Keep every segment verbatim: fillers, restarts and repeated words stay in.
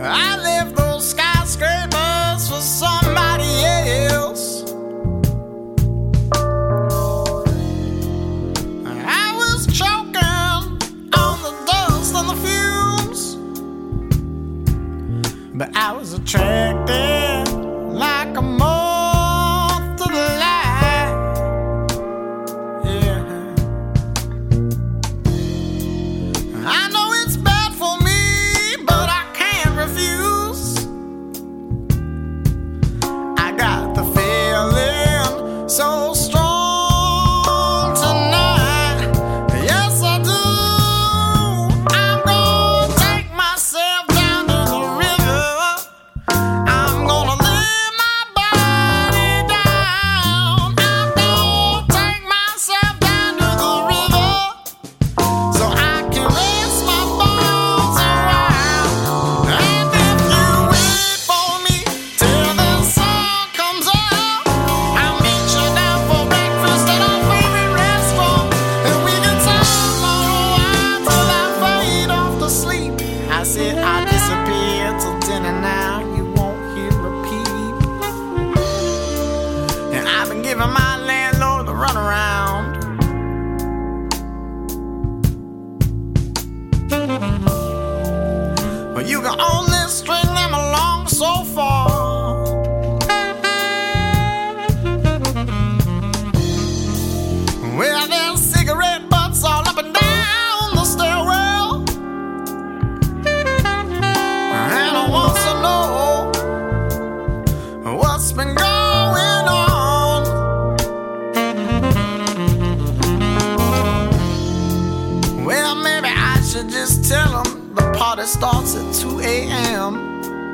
I left those skyscrapers for somebody else. I was choking on the dust and the fumes, but I was attracted like a moth to the light. Yeah, I know it's bad for me, but I can't refuse. I got the feeling so strong tonight. Yes, I do. I'm gonna take myself down to the river. I'm gonna lay my body down. I'm gonna take myself down to the river so I can rest my bones around. And if you wait for me till the sun comes up, I'll meet you down for breakfast at our favorite restaurant, and we can talk for a while till I fade off to sleep. I said I'll disappear till dinner now. You won't hear a peep. And I've been giving my landlord the runaround. But you can only string them along so far. Well, there's cigarette butts all up and down the stairwell, and I want to know what's been going on. Well, maybe I should just tell them the party starts at two a.m.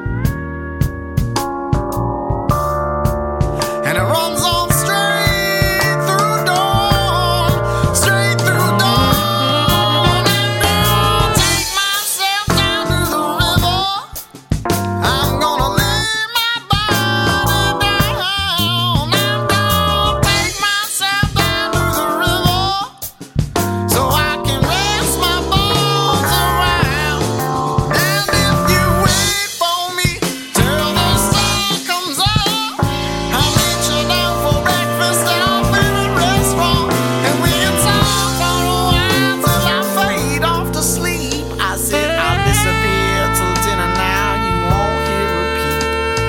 and it runs on straight through dawn, straight through dawn. I'm gonna take myself down to the river. I'm gonna lay my body down. I'm gonna take myself down to the river so I can rest my bones around. And if you wait for me till the sun comes up, I'll meet you down for breakfast at our favorite restaurant, and we can talk for a while till I fade off to sleep. I said I'll disappear till dinner now. You won't hear a peep.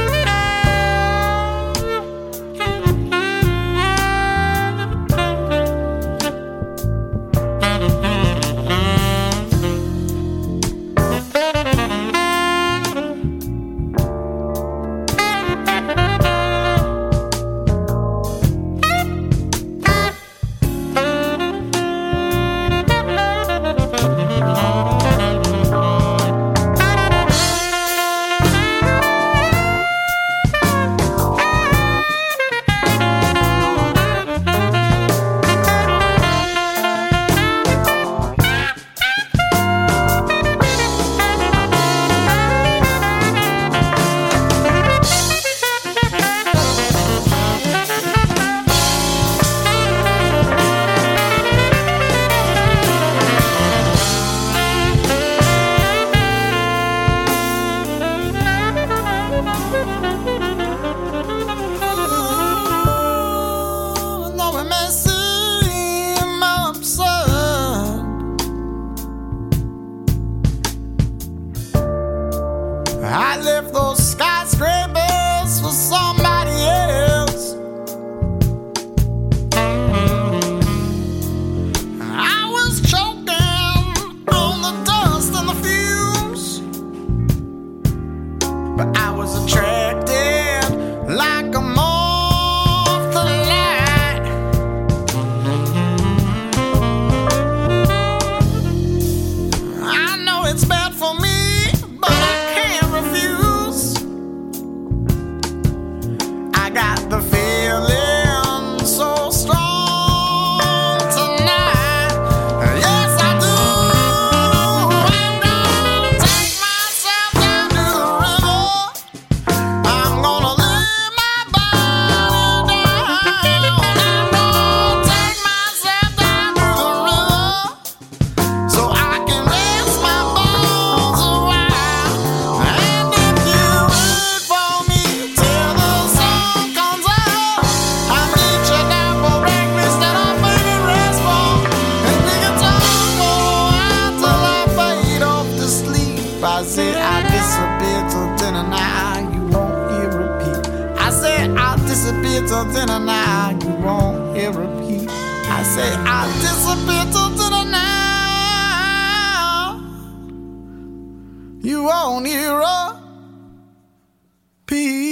Though it may seem absurd, I left those skyscrapers for somebody else. I was choking on the dust and the fumes, but I was attracted like a moth to the light. I know it's bad for me, but I can't refuse. I got the feeling so strong tonight. Yes, I do. I'm gonna take myself down to the river. disappear till dinner now, you won't hear repeat. I say I'll disappear till dinner now, you won't hear repeat. I say I'll disappear till dinner now, you won't hear a peep.